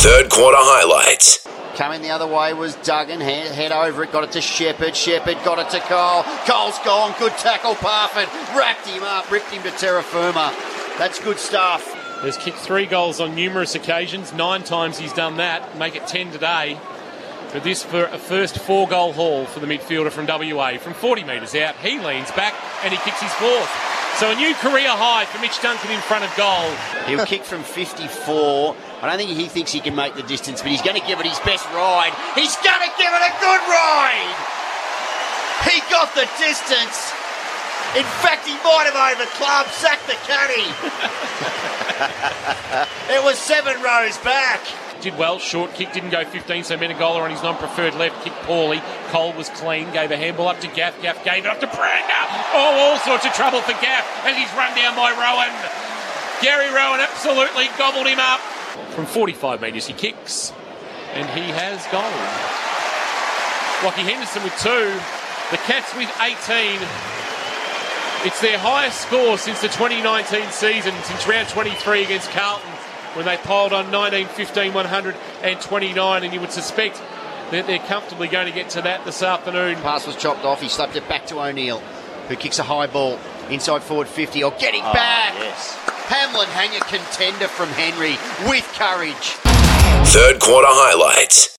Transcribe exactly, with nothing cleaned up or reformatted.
Third quarter highlights. Coming the other way was Duggan. Head, head over it, got it to Shepherd. Shepherd got it to Cole. Cole's gone. Good tackle, Parford. Wrapped him up, ripped him to terra firma. That's good stuff. He's kicked three goals on numerous occasions. Nine times he's done that. Make it ten today. But this for a first four-goal haul for the midfielder from W A. From forty metres out, he leans back and he kicks his fourth. So a new career high for Mitch Duncan in front of goal. He'll kick from fifty-four. I don't think he thinks he can make the distance, but he's going to give it his best ride. He's going to give it a good ride. He got the distance. In fact, he might have over club, sacked the caddy. It was seven rows back. Did well, short kick, didn't go fifteen, so Menegola on his non-preferred left, kicked poorly. Cole was clean, gave a handball up to Gaff, Gaff gave it up to Pranga. Oh, all sorts of trouble for Gaff as he's run down by Rowan. Gary Rowan absolutely gobbled him up. From forty-five metres he kicks, and he has goal. Lockie Henderson with two, the Cats with eighteen. It's their highest score since the twenty nineteen season, since round twenty-three against Carlton, when they piled on nineteen fifteen one twenty-nine, and you would suspect that they're comfortably going to get to that this afternoon. Pass was chopped off. He slapped it back to O'Neill, who kicks a high ball inside forward fifty. Or getting Oh, back. yes. Hamlin Hanger contender from Henry with courage. Third quarter highlights.